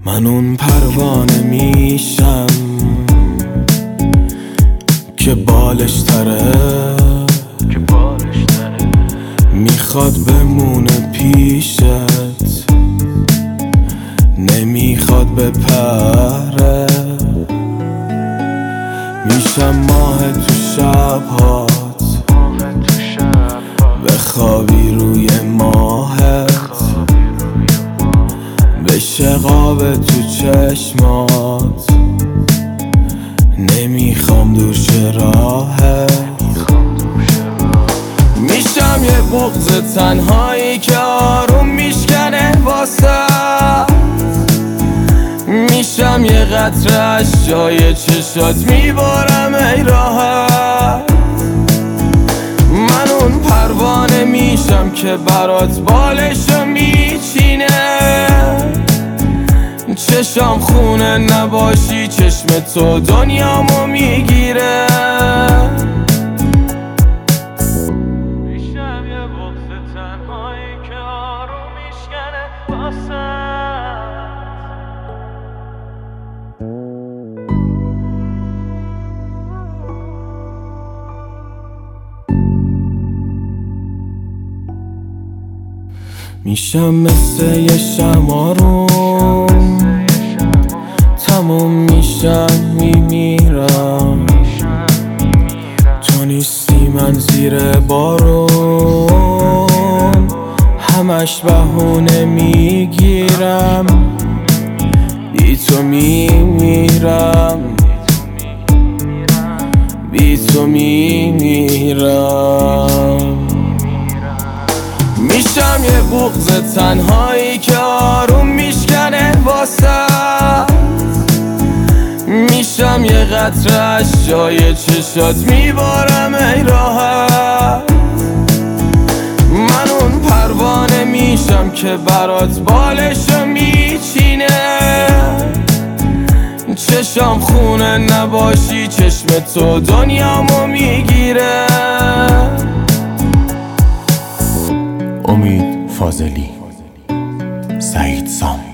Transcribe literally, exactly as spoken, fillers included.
من اون پروانه میشم که بالش تره میخواد بمونه پیشت، نمیخواد بپره. میشم ماه تو شبهات، بخوابی روی ماهت، بشه قاب تو چشمات، نمیخوام دور شه راهت. میشم یه بغض تنهایی که آروم میشکنه واسه، میشم یه قطره از جای چشات میبارم ای راحت. من اون پروانه میشم که برات بالشو میچینه، چشام خونه نباشی چشم تو دنیامو میگیره. میشم یه بغض تنهایی که آروم میشکنه واسه. میشم مثل یه شمارون، تموم میشم میمیرم. تو نیستی من زیر بارون، همش بهونه میگیرم. بی تو میمیرم، بی تو میمیرم. میشم یه بغض تنهایی که آروم میشکنه واسه، میشم یه قطره از جای چشات میبارم ای راحت. من اون پروانه میشم که برات بالشو میچینه، چشام خونه نباشی چشم تو دنیامو میگیره. امید فاضلی، سعید سام.